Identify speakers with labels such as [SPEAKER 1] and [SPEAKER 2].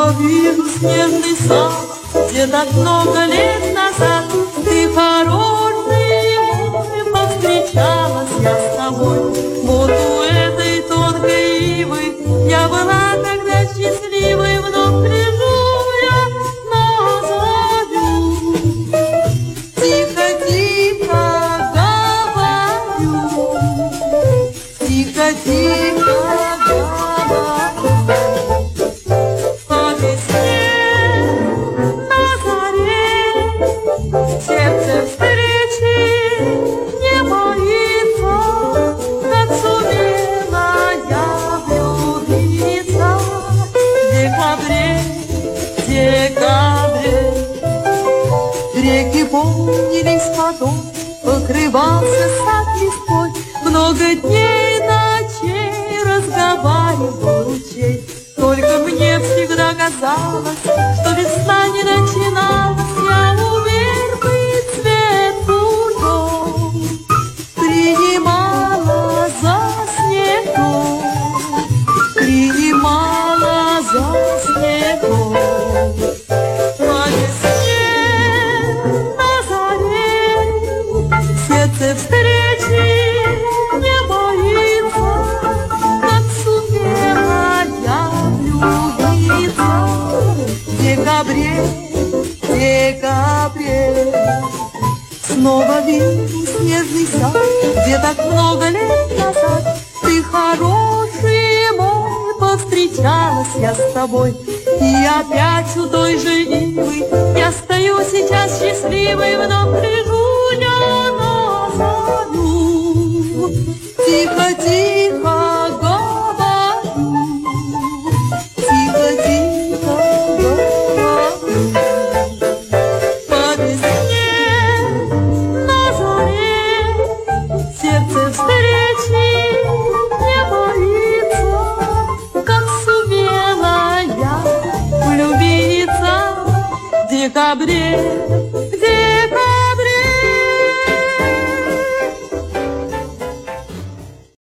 [SPEAKER 1] вижу снежный сад, где так много лет назад ты хороший мой, повстречалась я с тобой. Вот у этой тонкой ивы я была тогда счастливой, вновь лежу я на зарю. Тихо-тихо говорю, тихо-тихо говорю. По весне на заре сердце встречи не боится, как сумела я влюбиться. В декабре, в декабре реки полнились потом, покрывался сад листвой. Много дней, ночей разговаривал ручей. Только мне всегда казалось, что весна не начиналась. Я умерший цвет кружок принимала за снегом, принимала за снегом. По весне на заре сердце встречи не боится, как сумела я влюбиться. В декабре, в декабре снова вижу снежный сад, где так много лет назад ты хороший мой, повстречалась я с тобой. И опять у той же ивы я стою сейчас счастливой, вновь лежу я на зарю. Тихо-тихо говорю, тихо-тихо говорю. По весне на заре сердце встречи не боится, как сумела я влюбиться. В декабре